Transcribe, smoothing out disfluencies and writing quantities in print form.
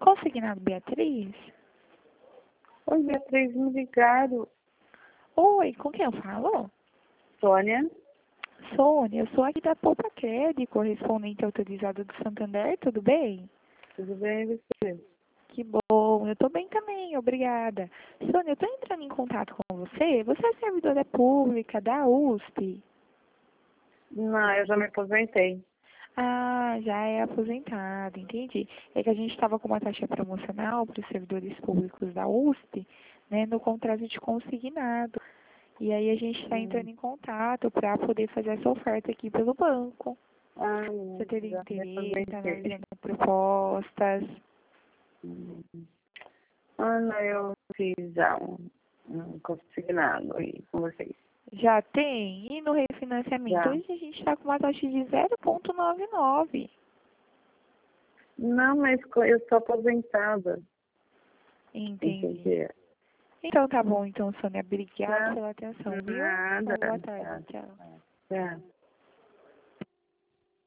Consignado Beatriz? Oi, Beatriz, me ligaram. Oi, com quem eu falo? Sônia? Sônia, eu sou aqui da Poupa Cred, correspondente autorizado do Santander, tudo bem? Tudo bem, e você? Que bom, eu estou bem também, obrigada. Sônia, eu estou entrando em contato com você. Você é servidora pública da USP? Não, eu já me aposentei. Ah, já é aposentada, entendi. É que a gente estava com uma taxa promocional para os servidores públicos da USP, né, no contrato de consignado. E aí a gente está entrando em contato para poder fazer essa oferta aqui pelo banco. Ah, Você teria já me interesse, está aposentei. analisando propostas? Ah, não, eu fiz já um consignado aí com vocês. Já tem? E no refinanciamento? Já. Hoje a gente está com uma taxa de 0,99. Não, mas eu sou aposentada. Entendi. Entendi. Então tá bom, então, Sônia. Obrigada Tá? pela atenção, viu? Nada. Boa tarde. Tchau. Tá.